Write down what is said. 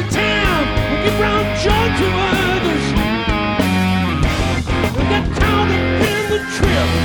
town, we give round joy to others. We got caught up in the trip.